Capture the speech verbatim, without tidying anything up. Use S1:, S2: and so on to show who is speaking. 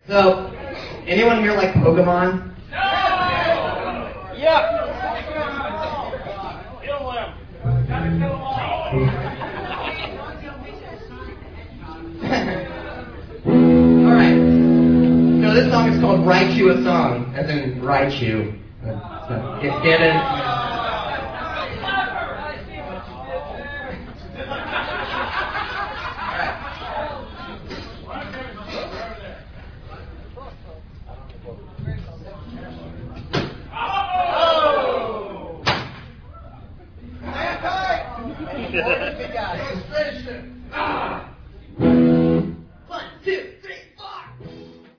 S1: So, anyone here like Pokemon?
S2: Yeah.
S1: Alright. So this song is called Write You a Song, as in write you. Uh, so get, get it?
S2: Oh!